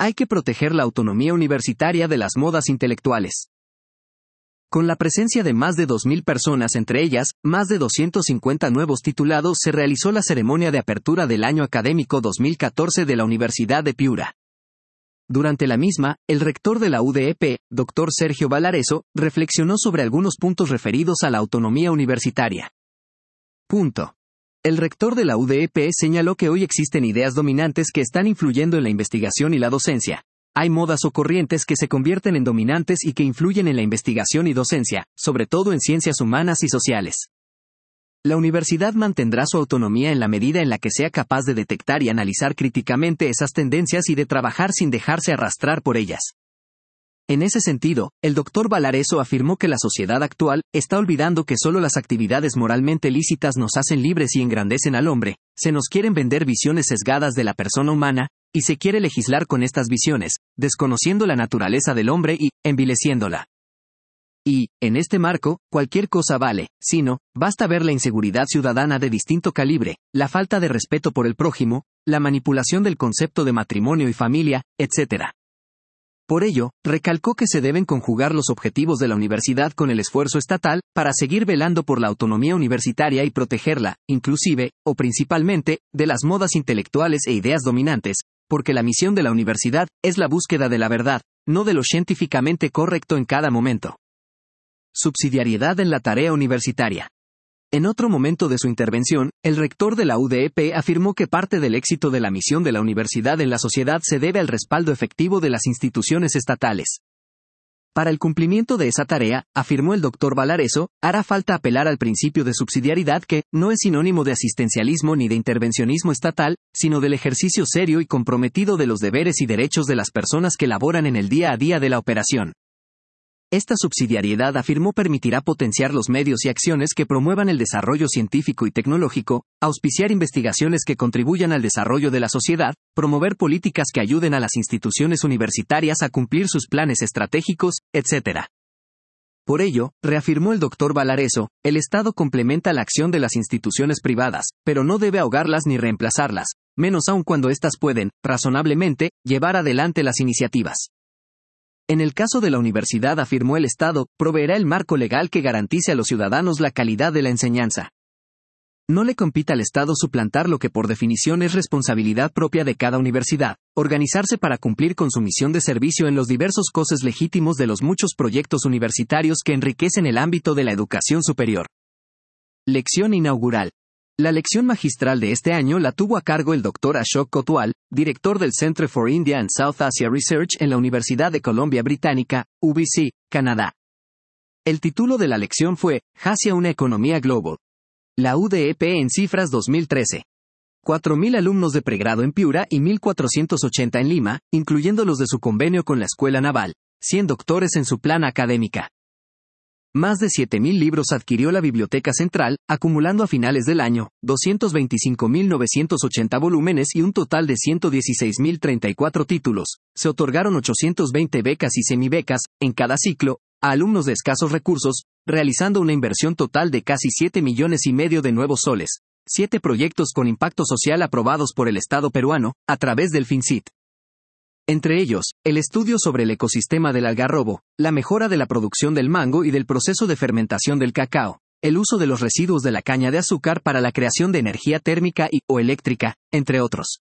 Hay que proteger la autonomía universitaria de las modas intelectuales. Con la presencia de más de 2.000 personas, entre ellas, más de 250 nuevos titulados, se realizó la ceremonia de apertura del año académico 2014 de la Universidad de Piura. Durante la misma, el rector de la UDEP, Dr. Sergio Valareso, reflexionó sobre algunos puntos referidos a la autonomía universitaria. Punto. El rector de la UDEP señaló que hoy existen ideas dominantes que están influyendo en la investigación y la docencia. Hay modas o corrientes que se convierten en dominantes y que influyen en la investigación y docencia, sobre todo en ciencias humanas y sociales. La universidad mantendrá su autonomía en la medida en la que sea capaz de detectar y analizar críticamente esas tendencias y de trabajar sin dejarse arrastrar por ellas. En ese sentido, el Dr. Valareso afirmó que la sociedad actual está olvidando que solo las actividades moralmente lícitas nos hacen libres y engrandecen al hombre, se nos quieren vender visiones sesgadas de la persona humana, y se quiere legislar con estas visiones, desconociendo la naturaleza del hombre y envileciéndola. Y, en este marco, cualquier cosa vale, si no, basta ver la inseguridad ciudadana de distinto calibre, la falta de respeto por el prójimo, la manipulación del concepto de matrimonio y familia, etc. Por ello, recalcó que se deben conjugar los objetivos de la universidad con el esfuerzo estatal, para seguir velando por la autonomía universitaria y protegerla, inclusive, o principalmente, de las modas intelectuales e ideas dominantes, porque la misión de la universidad es la búsqueda de la verdad, no de lo científicamente correcto en cada momento. Subsidiariedad en la tarea universitaria. En otro momento de su intervención, el rector de la UDEP afirmó que parte del éxito de la misión de la universidad en la sociedad se debe al respaldo efectivo de las instituciones estatales. Para el cumplimiento de esa tarea, afirmó el Dr. Valareso, hará falta apelar al principio de subsidiariedad que no es sinónimo de asistencialismo ni de intervencionismo estatal, sino del ejercicio serio y comprometido de los deberes y derechos de las personas que laboran en el día a día de la operación. Esta subsidiariedad, afirmó, permitirá potenciar los medios y acciones que promuevan el desarrollo científico y tecnológico, auspiciar investigaciones que contribuyan al desarrollo de la sociedad, promover políticas que ayuden a las instituciones universitarias a cumplir sus planes estratégicos, etc. Por ello, reafirmó el Dr. Valareso, el Estado complementa la acción de las instituciones privadas, pero no debe ahogarlas ni reemplazarlas, menos aún cuando éstas pueden, razonablemente, llevar adelante las iniciativas. En el caso de la universidad, afirmó, el Estado proveerá el marco legal que garantice a los ciudadanos la calidad de la enseñanza. No le compita al Estado suplantar lo que por definición es responsabilidad propia de cada universidad, organizarse para cumplir con su misión de servicio en los diversos costes legítimos de los muchos proyectos universitarios que enriquecen el ámbito de la educación superior. Lección inaugural. La lección magistral de este año la tuvo a cargo el Dr. Ashok Kotwal, director del Centre for India and South Asia Research en la Universidad de Columbia Británica, UBC, Canadá. El título de la lección fue, Hacia una economía global. La UDEP en cifras 2013. 4.000 alumnos de pregrado en Piura y 1.480 en Lima, incluyendo los de su convenio con la Escuela Naval, 100 doctores en su plana académica. Más de 7.000 libros adquirió la Biblioteca Central, acumulando a finales del año 225.980 volúmenes y un total de 116.034 títulos. Se otorgaron 820 becas y semibecas, en cada ciclo, a alumnos de escasos recursos, realizando una inversión total de casi 7,5 millones de nuevos soles. 7 proyectos con impacto social aprobados por el Estado peruano, a través del FINCIT. Entre ellos, el estudio sobre el ecosistema del algarrobo, la mejora de la producción del mango y del proceso de fermentación del cacao, el uso de los residuos de la caña de azúcar para la creación de energía térmica o eléctrica, entre otros.